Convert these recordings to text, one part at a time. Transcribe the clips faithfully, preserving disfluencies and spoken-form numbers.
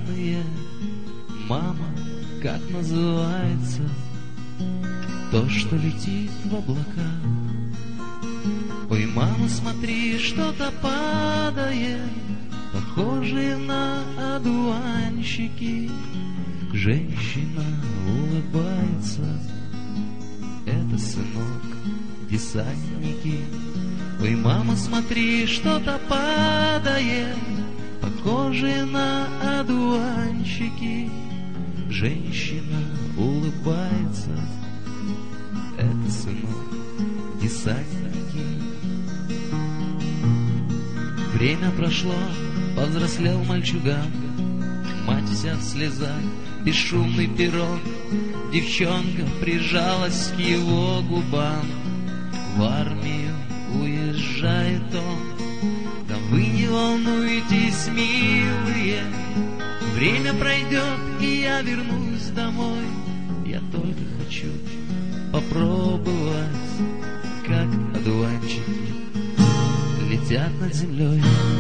десантные. Мама, как называется то, что летит в облака? Ой, мама, смотри, что-то падает, похожие на одуванчики. Женщина улыбается. Это, сынок, десантники. Ой, мама, смотри, что-то падает, похожие на одуванчики. Женщина улыбается. Это, сынок, десантники. Время прошло, повзрослел мальчуган, мать вся в слезах, бесшумный пирог. Девчонка прижалась к его губам. В армию уезжает он. Да вы не волнуйтесь, милые, время пройдет, и я вернусь домой. Я только хочу попробовать, как одуванчики летят над землей.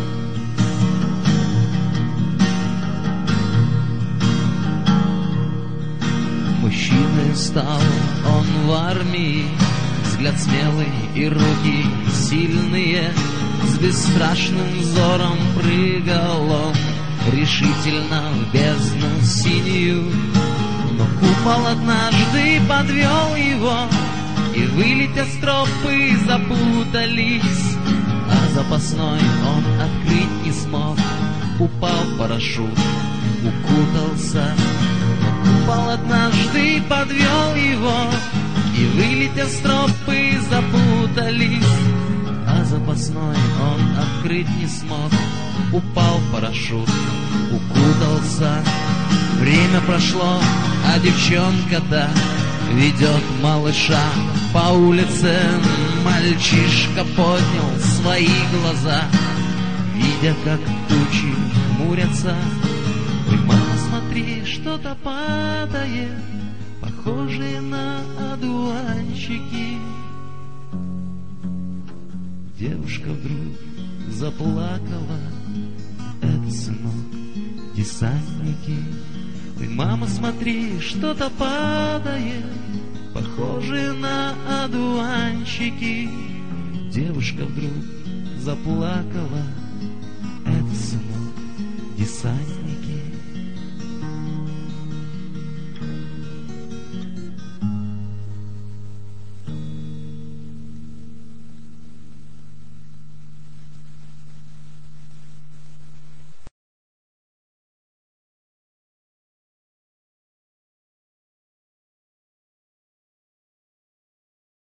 Мужчиной стал он в армии, взгляд смелый и руки сильные. С бесстрашным взором прыгал он решительно в бездну синюю. Но купол однажды подвел его, и вылетев стропы запутались, а запасной он открыть не смог. Упал парашют, укутался. Купол однажды подвел его, и вылетев стропы запутались, а запасной он открыть не смог. Упал парашют, укутался. Время прошло, а девчонка-то ведет малыша по улице. Мальчишка поднял свои глаза, видя, как тучи хмурятся. Ой, мама, смотри, что-то падает, похожие на одуванчики. Девушка вдруг заплакала. Это, сынок, десантники. Ой, мама, смотри, что-то падает, похожие на одуванчики. Девушка вдруг заплакала. Это, сынок, десантники.